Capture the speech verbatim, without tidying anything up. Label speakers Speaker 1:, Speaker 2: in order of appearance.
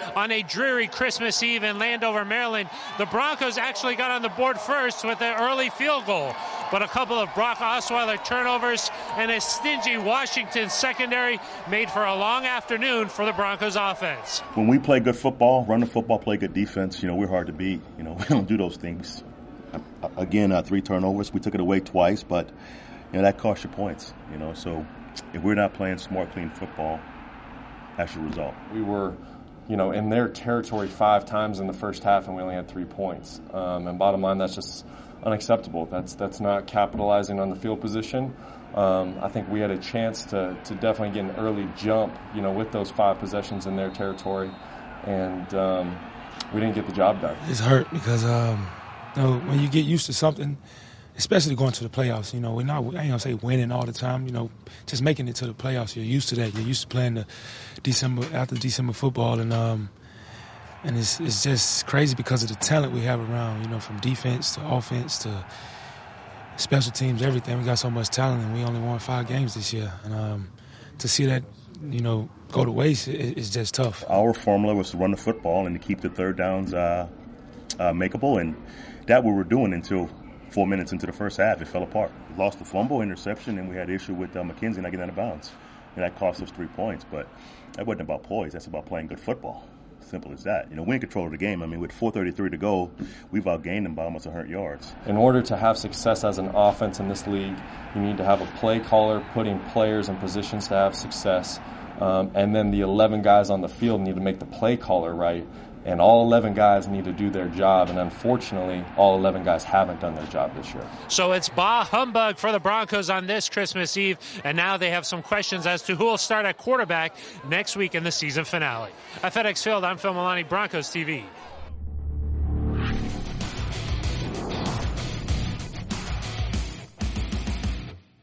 Speaker 1: on a dreary Christmas Eve in Landover, Maryland. The Broncos actually got on the board first with an early field goal, but a couple of Brock Osweiler turnovers and a stingy Washington secondary made for a long afternoon for the Broncos offense.
Speaker 2: When we play good football, run the football, play good defense, you know, we're hard to beat. You know, we don't do those things. Again, uh, three turnovers. We took it away twice, but, you know, that cost you points, you know. So if we're not playing smart, clean football, that's the result.
Speaker 3: We were, you know, in their territory five times in the first half, and we only had three points. Um, and bottom line, that's just unacceptable. That's that's not capitalizing on the field position. Um, I think we had a chance to, to definitely get an early jump, you know, with those five possessions in their territory, and um, we didn't get the job done.
Speaker 4: It's hurt because um, you know, when you get used to something, especially going to the playoffs, you know, we're not, I ain't gonna say winning all the time, you know, just making it to the playoffs. You're used to that. You're used to playing the December after December football, and um, and it's it's just crazy because of the talent we have around, you know, from defense to offense to special teams, everything. We got so much talent, and we only won five games this year. And um, to see that, you know, go to waste, it, it's just tough.
Speaker 2: Our formula was to run the football and to keep the third downs uh, uh, makeable, and that we were doing until four minutes into the first half. It fell apart. We lost the fumble, interception, and we had an issue with uh, McKenzie not getting out of bounds. And that cost us three points. But that wasn't about poise. That's about playing good football. Simple as that. You know, we're in control of the game. I mean, with four thirty-three to go, we've outgained them by almost one hundred yards.
Speaker 3: In order to have success as an offense in this league, you need to have a play caller putting players in positions to have success. Um, and then the eleven guys on the field need to make the play caller right. And all eleven guys need to do their job. And unfortunately, all eleven guys haven't done their job this year.
Speaker 1: So it's bah humbug for the Broncos on this Christmas Eve. And now they have some questions as to who will start at quarterback next week in the season finale. At FedEx Field, I'm Phil Milani, Broncos T V.